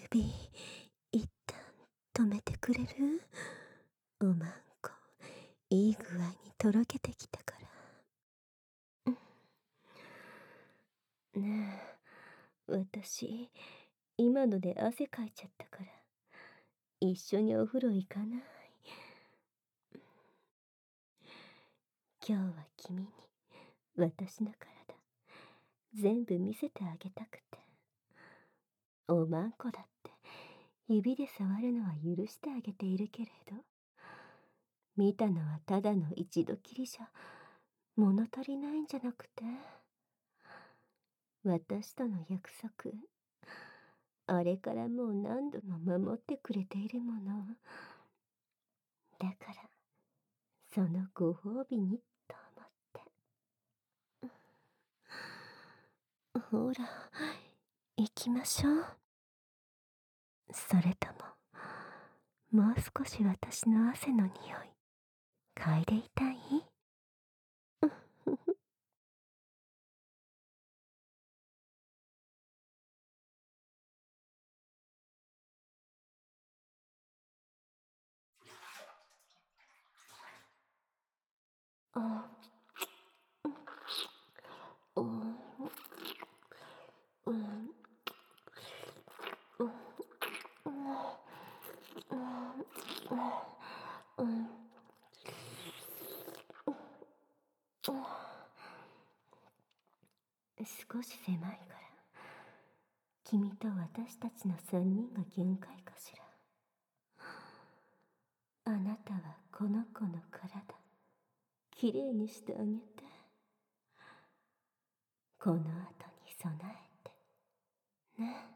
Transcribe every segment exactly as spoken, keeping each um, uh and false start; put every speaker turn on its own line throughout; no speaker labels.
首、一旦止めてくれる？おまんこ、いい具合にとろけてきたから。ねえ、私、今ので汗かいちゃったから、一緒にお風呂行かない？今日は君に、私の体、全部見せてあげたくて。おまんこだって、指で触るのは許してあげているけれど、見たのはただの一度きりじゃ、物足りないんじゃなくて、私との約束、あれからもう何度も守ってくれているもの。だから、そのご褒美にと思って。ほら、行きましょう。それとも、もう少し私の汗の匂い、嗅いでいたい？あ、うん、うん、うん、うん、少し狭いから、君と私たちの三人が限界かしら。あなたはこの子の体、きれいにしてあげて。この後に備えて、ね。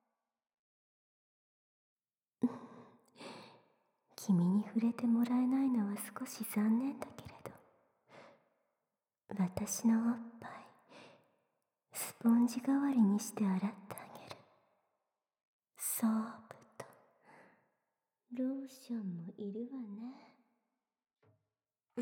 君に触れてもらえないのは少し残念だけれど、私のおっぱい、スポンジ代わりにして洗ってあげる。ソープと、ローションもいるわね。うん。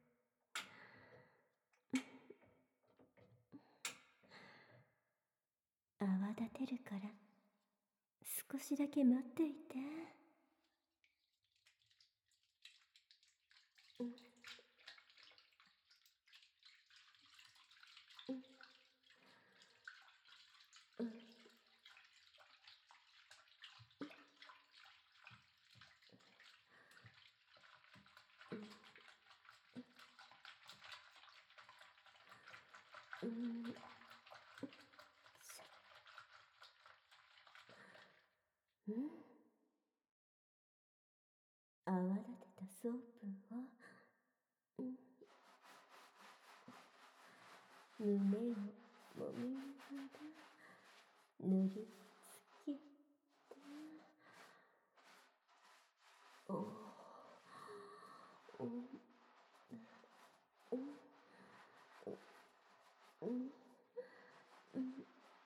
泡立てるから、少しだけ待っていて。うん。うん。うん。うん。うん。うん。泡立てたソープを、うん、胸をもみながら塗りつけて、おー、うん、うん、うん、うん、うん、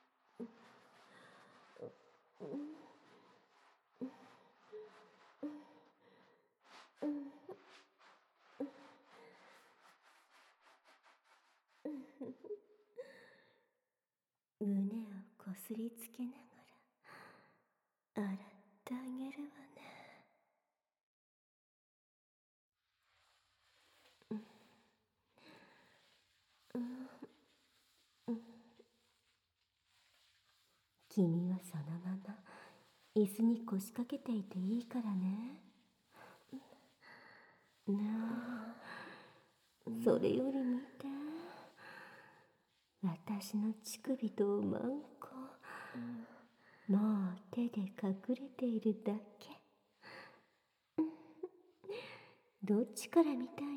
うん、うん、胸をこすりつけながら洗ってあげるわね。うん、うん、うん。君はそのまま椅子に腰掛けていていいからね。なあ、それより見て、私の乳首とおまんこ、もう手で隠れているだけ。どっちから見たい？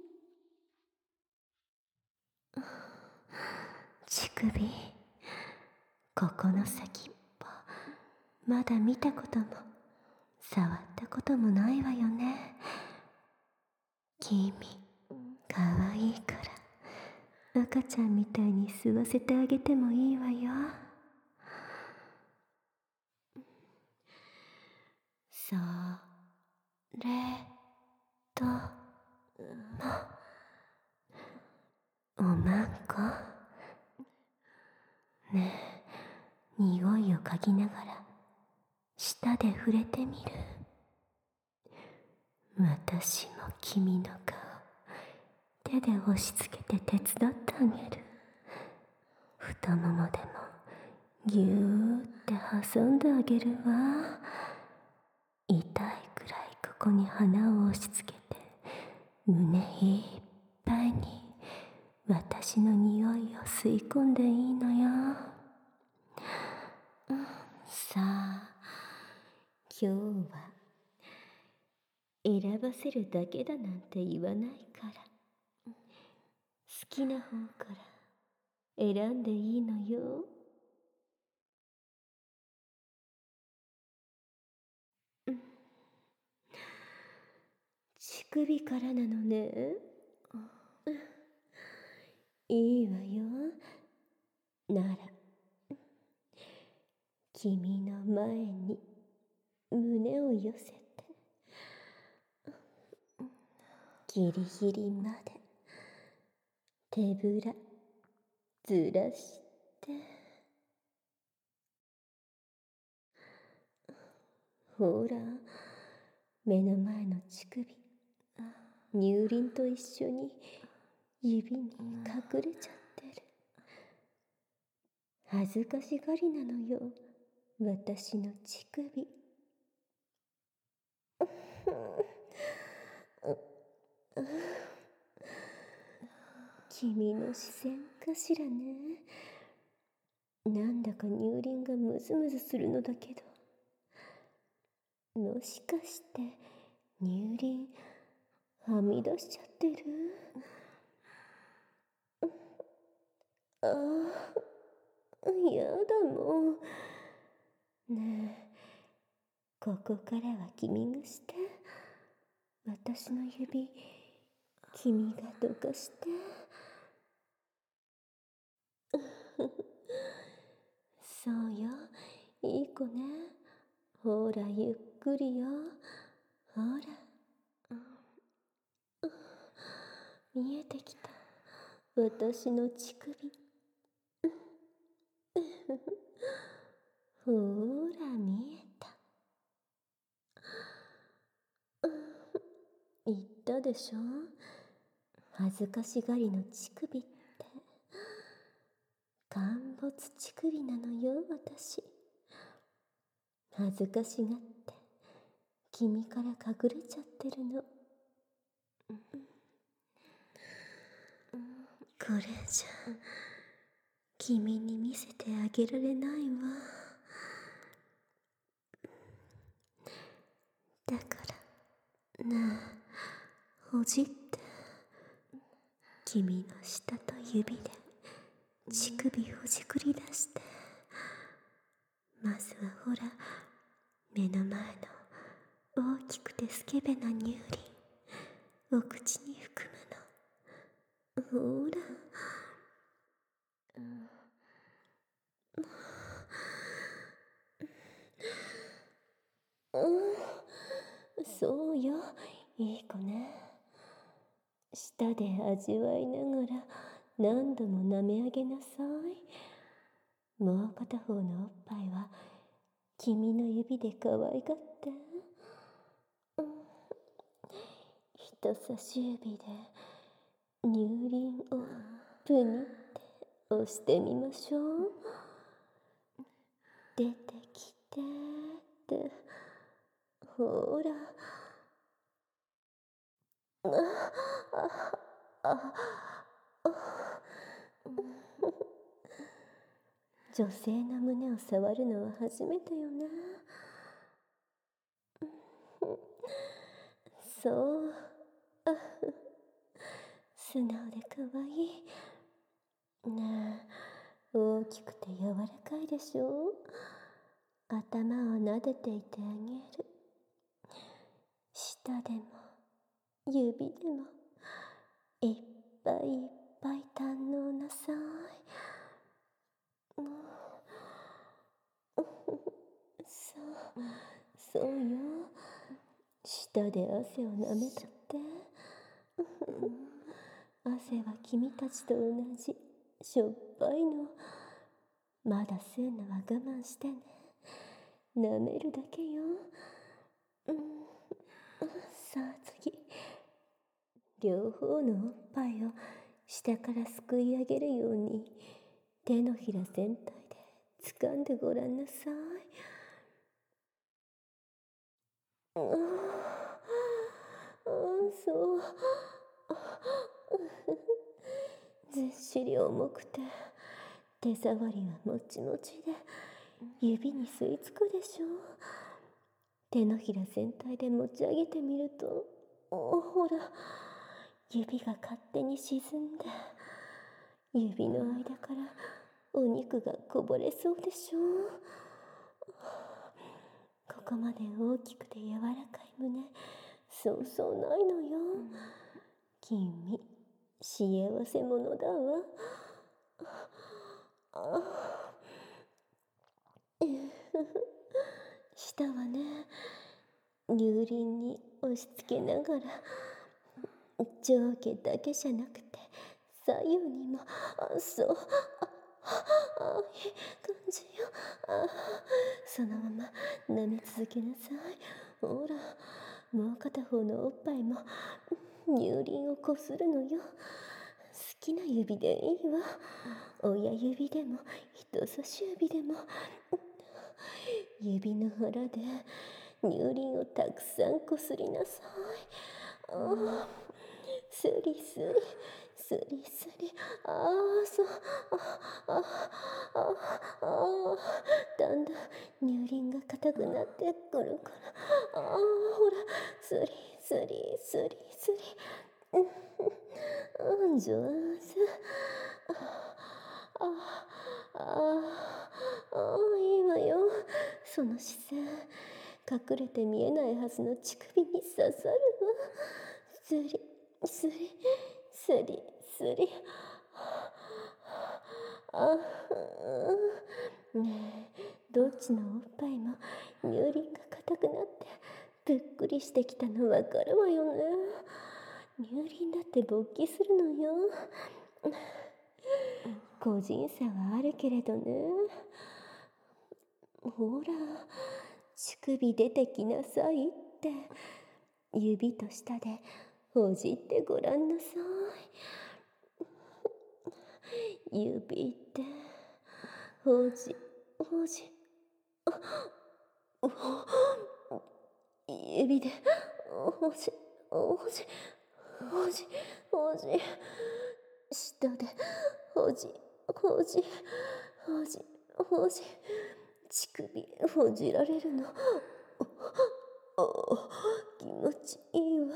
乳首、ここの先っぽ、まだ見たことも触ったこともないわよね。君、かわいいから赤ちゃんみたいに吸わせてあげてもいいわよ。それとも、おまんこ、ねえ、匂いを嗅ぎながら舌で触れてみる。私も君の顔、手で押し付けて手伝ってあげる。太ももでもぎゅーって挟んであげるわ。痛いくらいここに鼻を押し付けて、胸いっぱいに私の匂いを吸い込んでいいのよ。さあ、今日は選ばせるだけだなんて言わないから、好きな方から選んでいいのよ。乳首からなのね。いいわよ。なら君の前に胸を寄せて、ギリギリまで手ぶらずらして、ほら、目の前の乳首、乳輪と一緒に指に隠れちゃってる。恥ずかしがりなのよ、私の乳首。君の視線かしらね。なんだか乳輪がムズムズするのだけど、もしかして乳輪はみ出しちゃってる？ああ、やだもん。ねえ、ここからは君がして。私の指、君がどかして。そうよ、いい子ね。ほら、ゆっくりよ。ほら。見えてきた。私の乳首。ほら、見えた。言ったでしょ、恥ずかしがりの乳首って。陥没乳首なのよ、私。恥ずかしがって君から隠れちゃってるの。これじゃ君に見せてあげられないわ。だからなあ、ほじって君の舌と指で乳首ほじくり出して。まずはほら、目の前の大きくてスケベな乳輪お口に含むの。ほら、うん、そうよ、いい子ね。舌で味わいながら何度も舐め上げなさい。もう片方のおっぱいは君の指で可愛がって。うん、人差し指で乳輪をプニって押してみましょう。出てきてって。ほら。ああああ女性の胸を触るのは初めてよね。そう。あ、素直で可愛い。ねえ、大きくて柔らかいでしょ。頭を撫でていてあげる。舌でも指でもいっぱいいっぱい堪能なさい。そう、そうよ。舌で汗をなめたって。汗は君たちと同じしょっぱいの。まだ吸うのは我慢してね。 舐めるだけよ。うん、さあ次。両方のおっぱいを下からすくい上げるように手のひら全体で掴んでごらんなさい。ああ、そう。ずっしり重くて手触りはもちもちで指に吸い付くでしょ。手のひら全体で持ち上げてみると、おほら、指が勝手に沈んで指の間からお肉がこぼれそうでしょう。ここまで大きくて柔らかい胸、そうそうないのよ。君、幸せ者だわ。あ舌はね、乳輪に押し付けながら上下だけじゃなくて左右にも、あ、そう、あ、あ、いい感じよ。あ、そのまま舐め続けなさい。ほら、もう片方のおっぱいも乳輪をこするのよ。好きな指でいいわ。親指でも人差し指でも、指の腹で乳輪をたくさんこすりなさい。ああ、スリスリスリスリ、ああ、そう、ああ、ああ、ああ、だんだん乳輪が硬くなってくるから、ああ、ほら、スリスリスリスリ、うん、上手。ああ、ああ、ああ、いいわよ。その視線、隠れて見えないはずの乳首に刺さるわ。スリスリスリスリ、あ、ねえ、どっちのおっぱいも乳輪が硬くなってぷっくりしてきたのわかるわよね。乳輪だって勃起するのよ。個人差はあるけれどね。ほら、乳首出てきなさいって指と舌でほじってごらんなさい。指でほじほじ、指でほじほじほじほじ、舌でほじほじほじほじ、乳首ほじられるの、ああ、気持ちいいわ。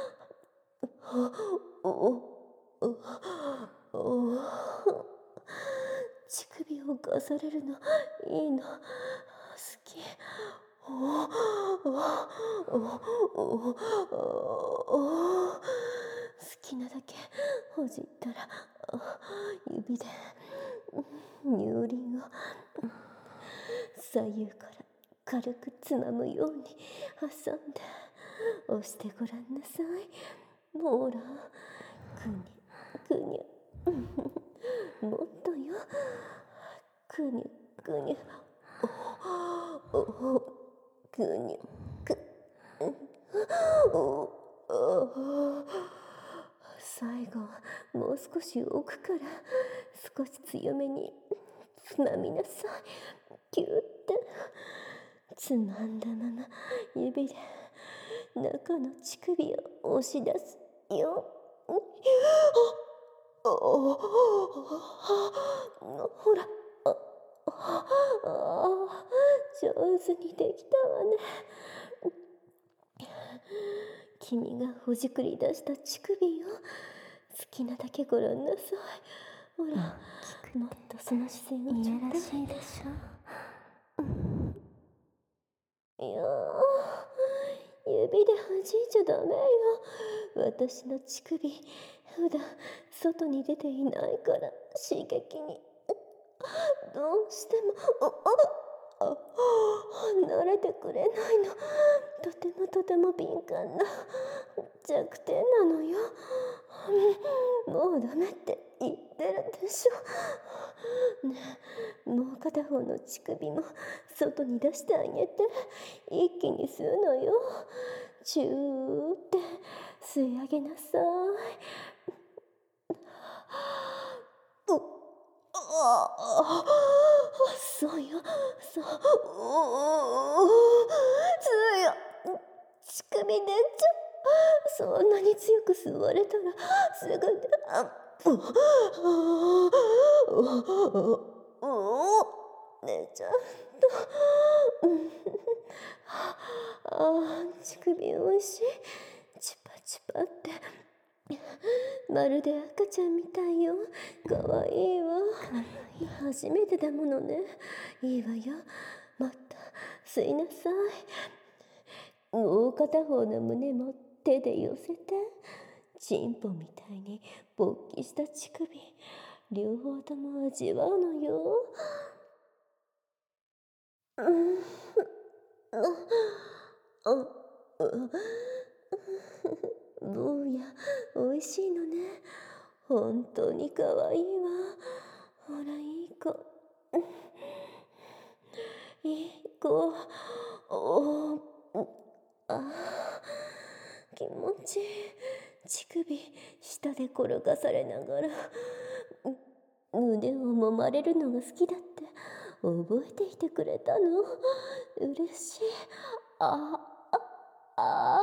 おおお、乳首をかされるのいいの、好き。おおおおお、好きなだけほじったら指で乳輪を左右から軽くつまむように挟んで押してごらんなさい。ほら、くにくにゅ、もっとよ。くにゅくにゅ、おお、くにゅく、おお、最後はもう少し奥から少し強めにつまみなさい。キューってつまんだまま指で中の乳首を押し出すよ。ああ、ほら、ああ、上手にできたわね。君がほじくり出した乳首を好きなだけごらんなさい。ほら、もっとその視線をちょっと。いやらしいでしょ。いやー、指で弾いちゃダメよ。私の乳首、普段外に出ていないから刺激にどうしても、ああ、慣れてくれないの。とてもとても敏感な弱点なのよ。もうダメって言ってるでしょ。ねえ、もう片方の乳首も外に出してあげて、一気に吸うのよ。チューって吸い上げなさい。うっ、ああ、そうよ、そう、う強い。乳首出ちゃう。そんなに強く吸われたらすぐで、あ、う、う、寝ちゃった。うん、ああ、乳首おいしい。チパチパって。まるで赤ちゃんみたいよ。かわいいわ。初めてだものね。いいわよ。もっと吸いなさい。もう片方の胸も手で寄せて。チンポみたいに勃起した乳首、両方とも味わうのよ。うん、あ、あ、坊や、おいしいのね。本当にかわいいわ。ほら、いい子。いい子。おー、あー、気持ちいい。乳首、下で転がされながら、胸を揉まれるのが好きだって覚えていてくれたの。嬉しい。ああ、あ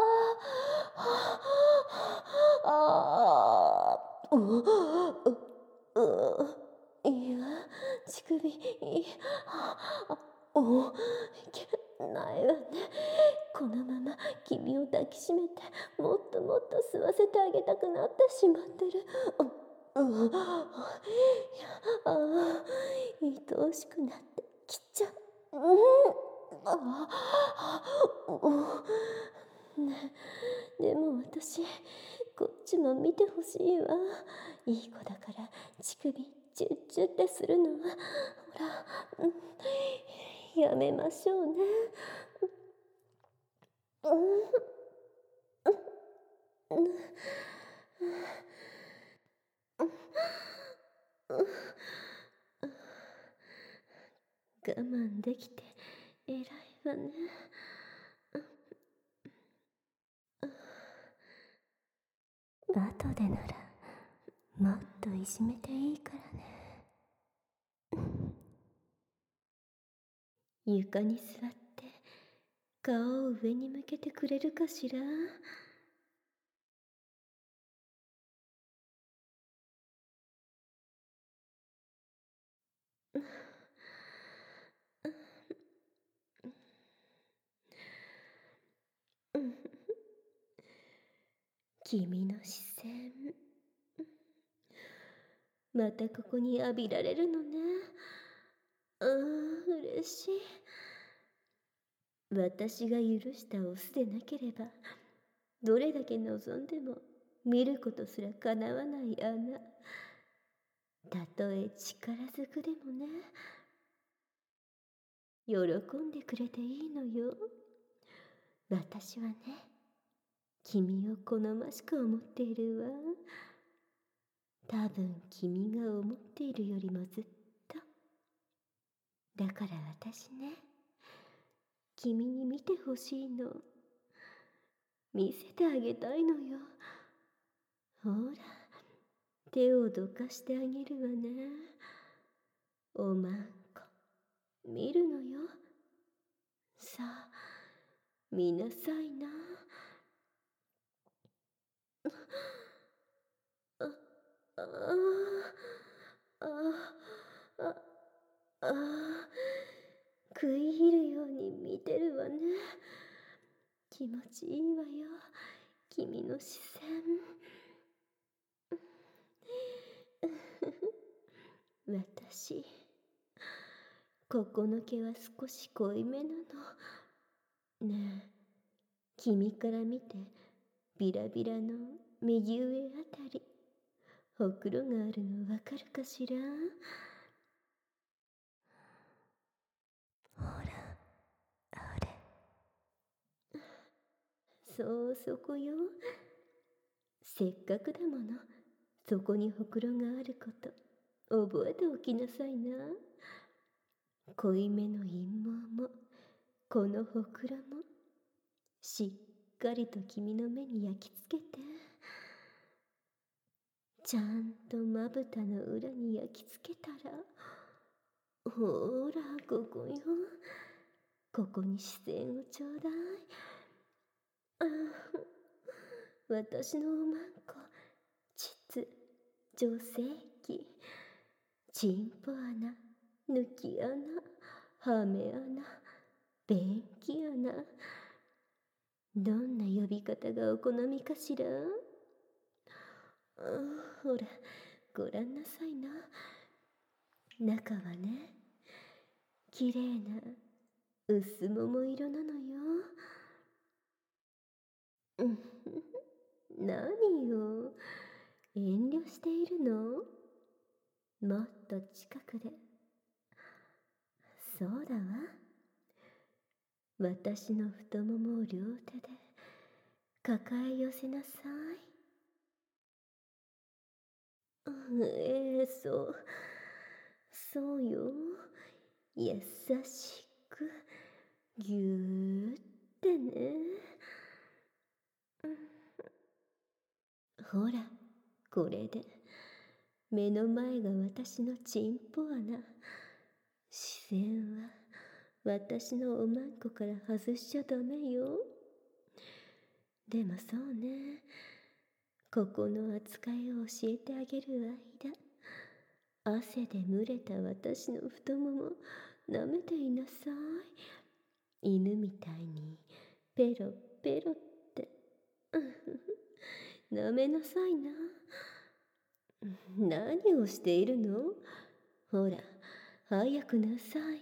あ、ああ、う、う、う、いいわ、乳首、いい、あ、お、いけないわね。このまま君を抱きしめて、もっともっと吸わせてあげたくなってしまってる。う、う、ああ、愛おしくなってきちゃう。うん、ああ、ね、でも私、こっちも見てほしいわ。いい子だから乳首チュッチュってするのは、ほら、うん、やめましょうね。うん、うん、我慢できて偉いわね。後でならもっといじめていいからね。床に座って顔を上に向けてくれるかしら。君の視線、またここに浴びられるのね。ああ、嬉しい。私が許したオスでなければ、どれだけ望んでも見ることすらかなわない穴。たとえ力ずくでもね。喜んでくれていいのよ。私はね、君を好ましく思っているわ。多分君が思っているよりもずっと。だから私ね、君に見てほしいの。見せてあげたいのよ。ほら、手をどかしてあげるわね。おまんこ、見るのよ。さあ、見なさいな。あ、ああ、あ、あ、ああ、食い入るように見てるわね。気持ちいいわよ、君の視線。私、ここの毛は少し濃いめなの。ねえ、君から見てビラビラの右上あたり、ほくろがあるのわかるかしら。ほら、あれ。そう、そこよ。せっかくだもの、 そこにほくろがあること、覚えておきなさいな。濃いめの陰謀も、このほくろも、しっかりと君の目に焼き付けて、ちゃんとまぶたの裏に焼き付けたら、ほら、ここよ。ここに視線をちょうだい。ああ、私のおまんこ、膣、女性器、チンポ穴、抜き穴、はめ穴、便器穴。どんな呼び方がお好みかしら？ああ、ほら、ごらんなさいな。中はね、きれいな薄桃色なのよ。うん、何よ、遠慮しているの？もっと近くで。そうだわ。私の太ももを両手で抱え寄せなさい。ええ、そう。そうよ。優しく、ぎゅーってね。ほら、これで。目の前が私のチンポ穴。視線は私のおまんこから外しちゃダメよ。でもそうね。ここの扱いを教えてあげる間、汗で蒸れた私の太もも舐めていなさい。犬みたいにペロペロって。舐めなさいな。何をしているの？ほら、早くなさい。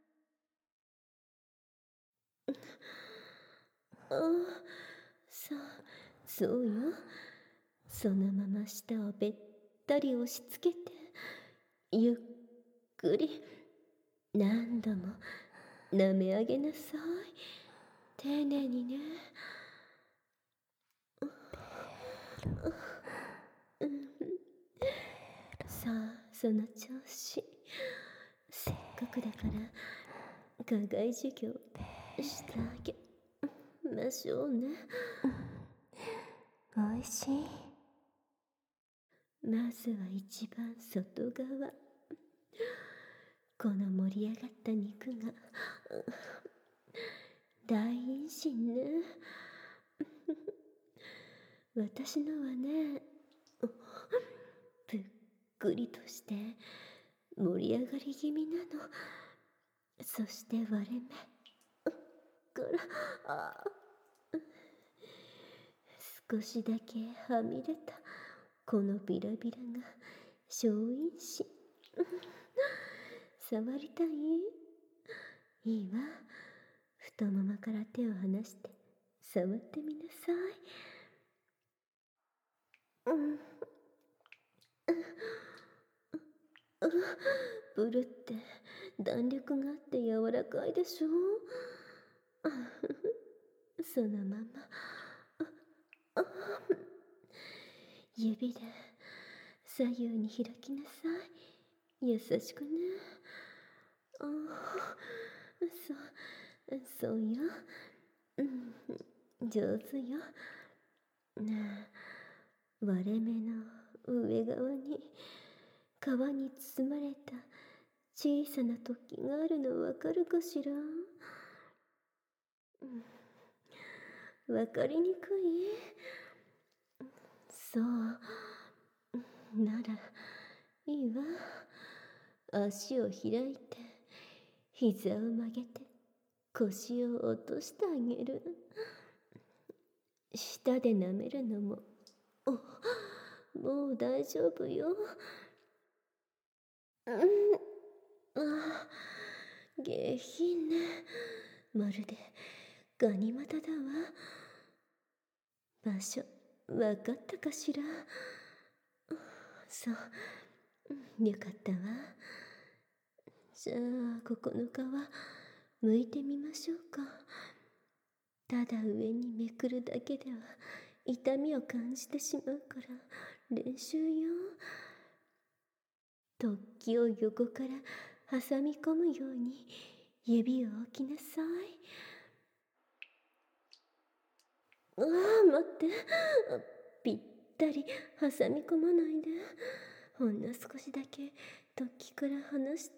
ああ、そう、そうよ。そのまま舌をべったり押し付けて、ゆっくり、何度も舐め上げなさい。丁寧にね。さあ、その調子。せっかくだから課外授業してあげましょうね。おいしい。まずは一番外側。この盛り上がった肉が大陰唇ね。私のはね、ぷっくりとして盛り上がり気味なの。そして割れ目からあ少しだけはみ出たこのビラビラが小陰唇。触りたい？いいわ。太ももから手を離して触ってみなさい。うん。ブルって弾力があって柔らかいでしょ。そのまま指で左右に開きなさい。優しくね。ああ、そうそうよ。うん、上手よ。ねえ、割れ目の上側に皮に包まれた小さな突起があるのわかるかしら？うん、わかりにくい？そう。なら、いいわ。足を開いて、膝を曲げて、腰を落としてあげる。舌で舐めるのも、お、もう大丈夫よ。うん、ああ、下品ね。まるでガニ股だわ。場所、わかったかしら？そう、よかったわ。じゃあ、ここの皮、剥いてみましょうか。ただ上にめくるだけでは痛みを感じてしまうから、 練習よ。突起を横から挟み込むように指を置きなさい。ああ、待って。ぴったり挟み込まないで。ほんの少しだけ突起から離して。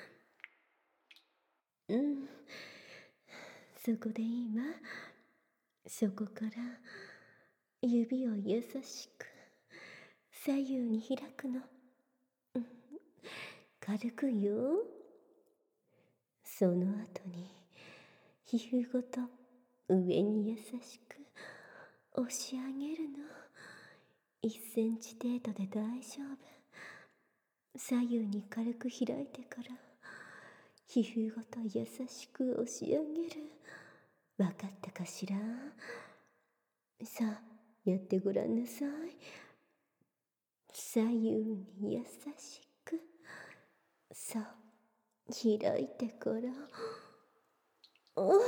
うん。そこでいいわ。そこから指を優しく左右に開くの。うん、軽くよ。その後に皮膚ごと上に優しく押し上げるの。いっセンチ程度で大丈夫。左右に軽く開いてから皮膚ごと優しく押し上げる。わかったかしら？さあ、やってごらんなさい。左右に優しく。さあ、開いてから。お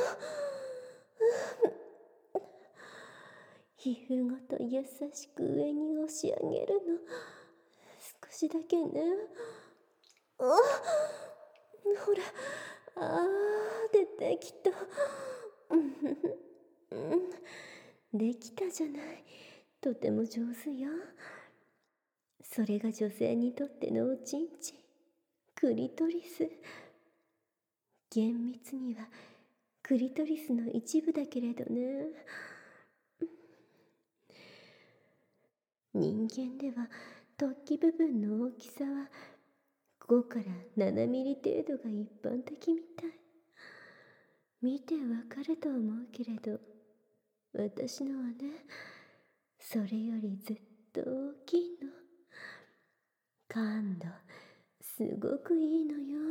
皮膚ごと優しく上に押し上げるの。少しだけね。あ、ほら、あー、出てきた。うん、できたじゃない。とても上手よ。それが女性にとってのおちんちん、クリトリス。厳密にはクリトリスの一部だけれどね。人間では突起部分の大きさはごからななミリ程度が一般的みたい。見てわかると思うけれど、私のはね、それよりずっと大きいの。感度すごくいいのよ。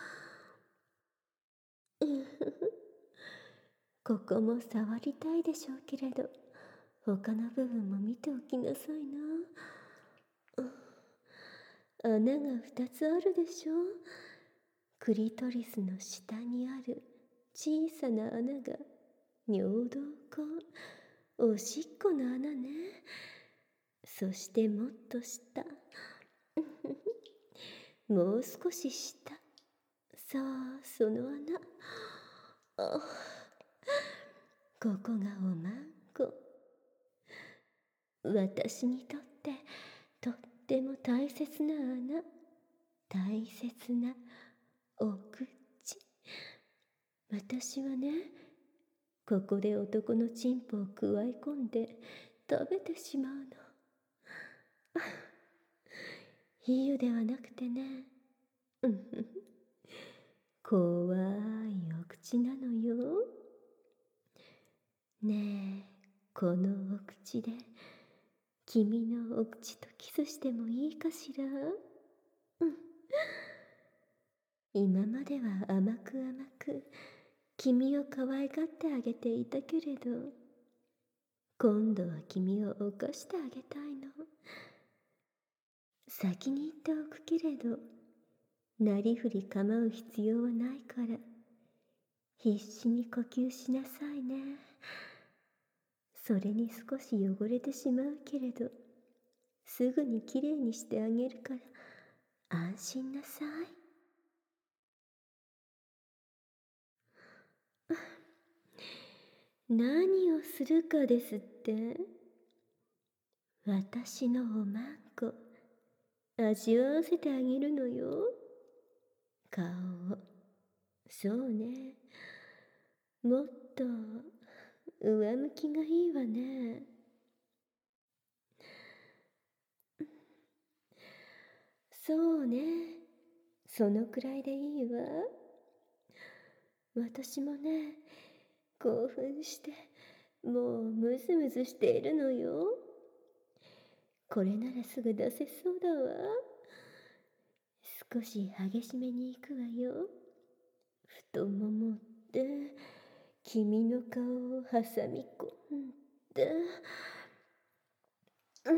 ここも触りたいでしょうけれど、他の部分も見ておきなさいな。穴がふたつあるでしょ。クリトリスの下にある小さな穴が尿道口、おしっこの穴ね。そしてもっと下、もう少し下、さあその穴。あ、ここがおまんこ。私にとってとっても大切な穴、大切なお口。私はね、ここで男のチンポをくわえ込んで食べてしまうの。比喩ではなくてね、怖いお口なのよ。ねえ、このお口で君のお口とキスしてもいいかしら？うん。今までは甘く甘く君を可愛がってあげていたけれど、今度は君を犯してあげたいの。先に言っておくけれど、なりふり構う必要はないから、必死に呼吸しなさいね。それに少し汚れてしまうけれど、すぐにきれいにしてあげるから、安心なさい。何をするかですって？私のおまんこ、味わわせてあげるのよ。顔を。そうね。もっと上向きがいいわね。そうね。そのくらいでいいわ。私もね、興奮してもうムズムズしているのよ。これならすぐ出せそうだわ。少し激しめに行くわよ。太ももって君の顔を挟み込んで、うん、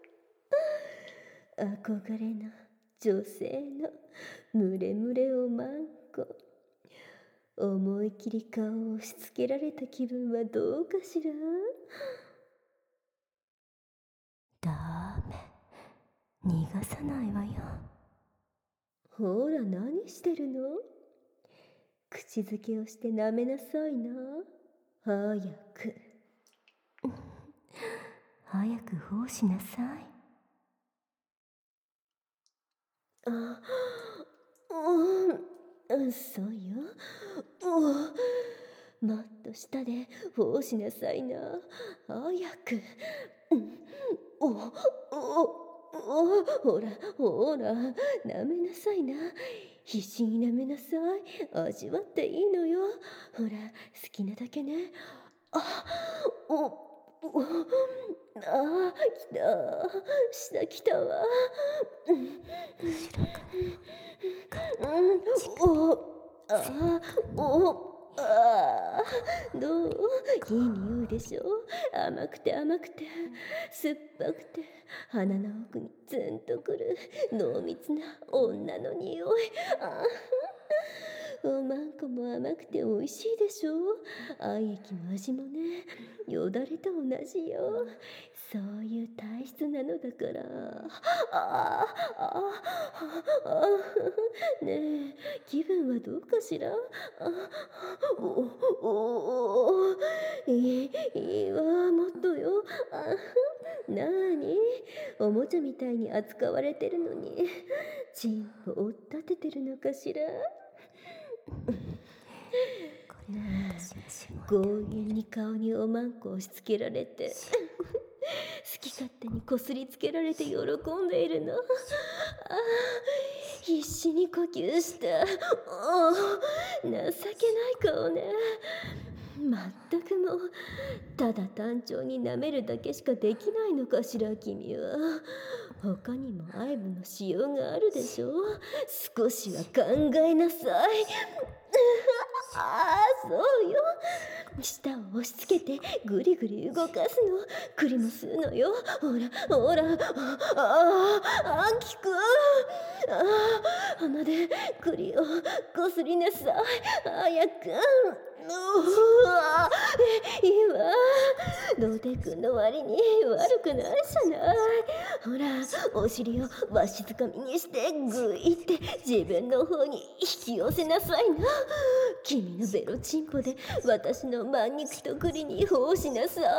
憧れの女性のムレムレおまんこ。思い切り顔を押し付けられた気分はどうかしら？ 逃がさないわよ。ほら、何してるの？口づけをして舐めなさいな。早く。早く奉しなさい。あ、うん、そうよ。もっと下で奉しなさいな。早く。お、お、お、ほら、ほら、舐めなさいな。必死に舐めなさい。味わっていいのよ。ほら、好きなだけね。あ、お、お、あ、来た。下来たわ。後ろからも。うん、お、あ、お、あー、どう？いい匂いでしょ？甘くて甘くて酸っぱくて鼻の奥にツンとくる濃密な女の匂い。あおまんこも甘くて美味しいでしょ？愛液も味もね、よだれと同じよ。そういう体質なのだから。ああ、ああ、ねえ、気分はどうかしら？あお、お、お、いい、いいわ、もっとよ。あなーに、おもちゃみたいに扱われてるのに、チンポ追っ立ててるのかしら？強引に顔におまんこを押し付けられて好き勝手にこすりつけられて喜んでいるの。ああ、必死に呼吸した。おお、情けない顔ね。まったくもう、ただ単調に舐めるだけしかできないのかしら、君は。他にも愛撫のしようがあるでしょ？少しは考えなさい。ああ、そうよ。舌を押し付けてぐりぐり動かすの。くりも吸うのよ。ほら、ほら。ああ、あんきくん。ああ、鼻で栗をこすりなさい。早く。うわ、いいわ。童貞くんの割に悪くないじゃない。ほら、お尻をわしづかみにしてぐいって自分の方に引き寄せなさいな。君のベロチンポで私の満肉と栗に奉しなさい。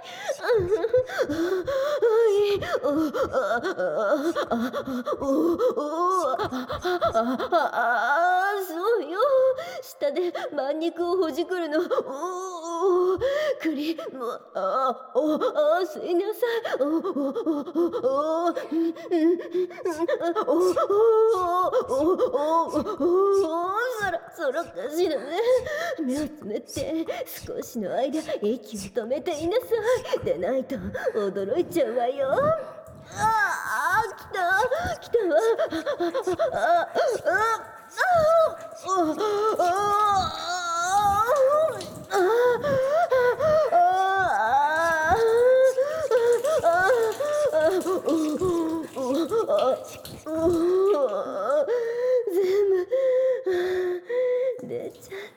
そうよ。下で満肉をほじくるの。おお、栗もあおあ吸いなさい。おおおおおうんうんおおおおおそろそろかしらね。目をつむって少しの間息を止めていなさい。でないと驚いちゃうわよ。ああ、来た来たわ。あああああ全部出ちゃった。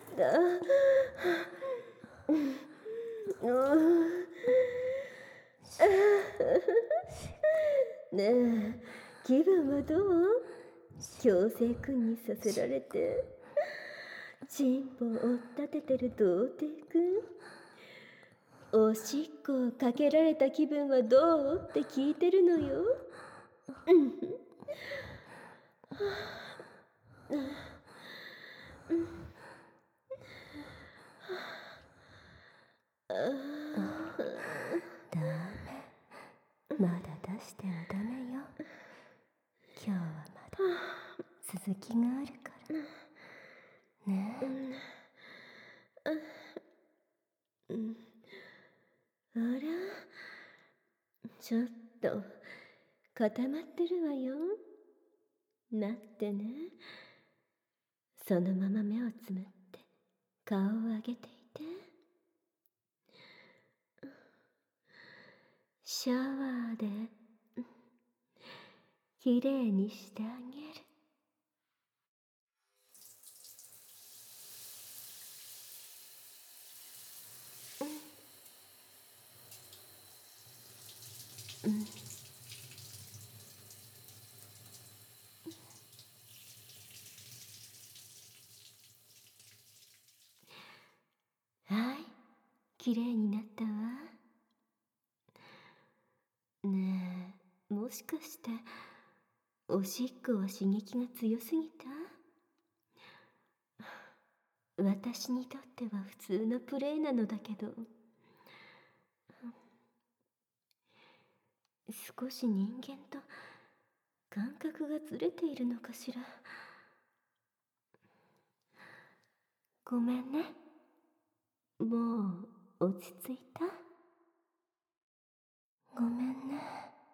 ねえ、気分はどう？強制君にさせられてチンポを追っ立ててる童貞君。おしっこをかけられた気分はどうって聞いてるのよ。ダメ、まだ出してはダメよ。今日はまだ続きがあるからね。あら、ちょっと固まってるわよ。待ってね。そのまま目をつむって顔を上げていて。シャワーできれいにしてあげる。 きれいになったわ。ねえ、もしかしておしっこは刺激が強すぎた？私にとっては普通のプレイなのだけど、少し人間と感覚がずれているのかしら。ごめんね。もう落ち着いた？ごめんね。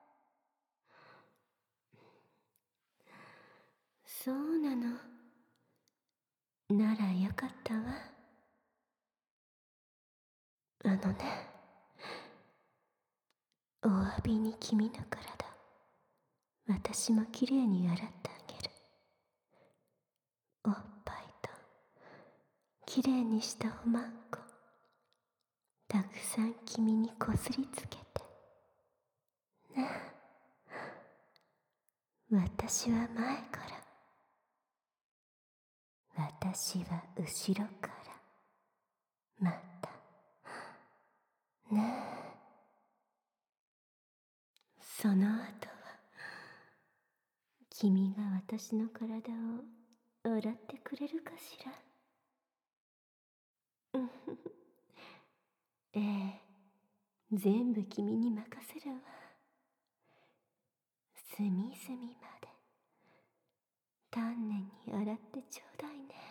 そうなの。ならよかったわ。あのね、お詫びに君の体、私もきれいに洗ってあげる。おっぱいときれいにしたおまんこ、たくさん君にこすりつけてね。私は前から、私は後ろから、またねえ。その後は君が私の体を洗ってくれるかしら。うんふふ。ええ、全部君に任せるわ。隅々まで丹念に洗ってちょうだいね。